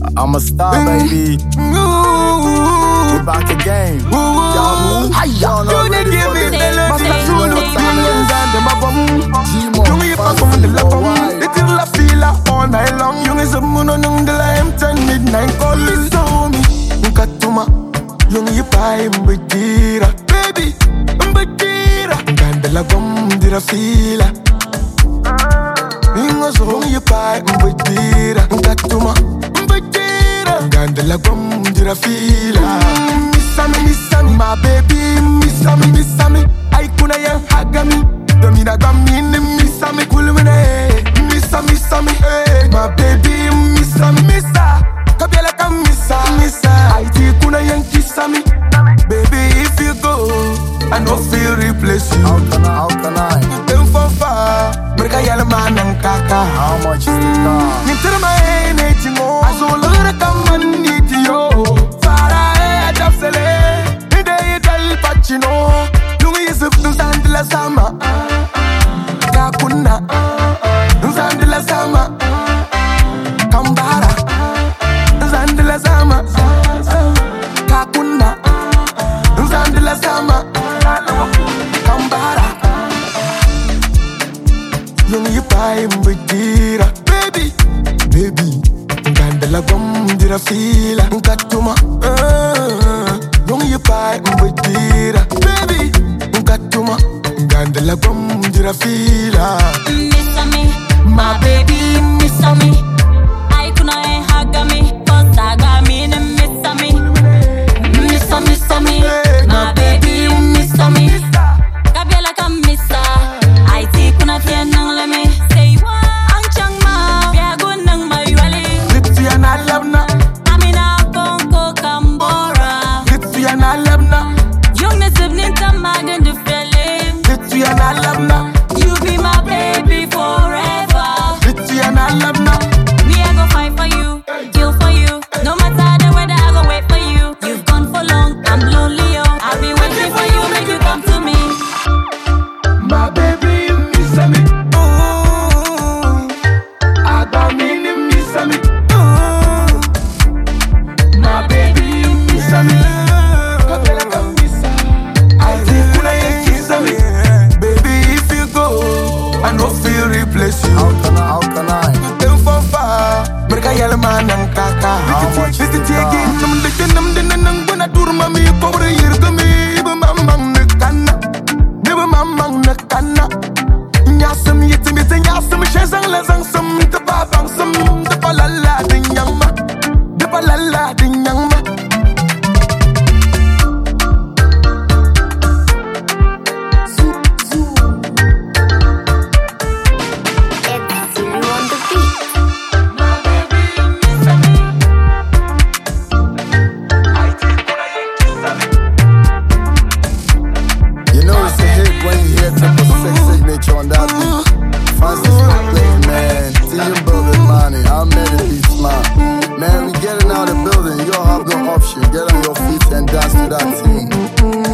I'm a star, baby. We back again. Y'all know ready for this. Jong je pas van de lapom, dit is la fila all night long. Jongens op mono nung de la M10 midnight call me so me. Nkatuma, jong je pai mbedira, baby mbedira. Ngandela gom dira fila. Ingo so je pai mbedira, nkatuma mbedira. Ngandela gom dira fila. Missami, my baby, missami. Ay kuna yang hagami. Domina gamine, missami, kulumine. Missami, hey, my baby, missa. Kabiela kam missa. Ay ti kuna yang kisami. Baby, if you go, I no feel replace you. How can I? Them for far, mereka yala manang kaka. How much is the car? Nintir ma anything mo. Azolora kaman nitiyo. Fara adapsele. Ide dal pachino. Lungi yisuf nusandila sama. Kakuna. Nusandila sama. Kambara. Nusandila sama. Kakuna. Nusandila sama. Kambara. Lungi pai mbedira. Baby. Ngandela gom dira fila. Nkatuma. Lungi pai mbedira. Baby. Nkatuma. Ngandela gom dira fila. Missami, my baby, missami. I couldn't hug me, cause I got me in missami. Missami, my baby, missami. Gabriela come missa. I take kuna fia nang let me say what? Anchang ma, ya gun nang mayuali. Lipsia na labna. Amina bonko kambora. Lipsia na labna. Young nesib ninta magen de fele. Lipsia na labna. You be my baby forever. Lipsia na labna. Me, I go fight for you, kill for you. No matter the weather, I go wait for you. You've gone for long, I'm lonely, yo. I've been waiting for you, make you come to me. My baby, missami. I got me in missami. My baby, missami. Kapela kam missa. I think kuna yang kissami. Baby, if you go, I no feel replace you. How can I? Them for far, mereka yala manang kaka. How much is the car? Nam de nang bana durma mi pobre yirgami. Ibu mamang nekana, ibu mamang nekana. Nyasam yitimi te nyasam shezang lazang sam te babang sam te palala ding yang ma, te palala ding yang ma. It's Zulu on the beat. You know it's a hit when you hear 666 signature on that beat. Francis McLean, man. Team building money. I'm ready to be smart. Man, we getting out of the building. You don't have no option. Get on your feet and dance to that team.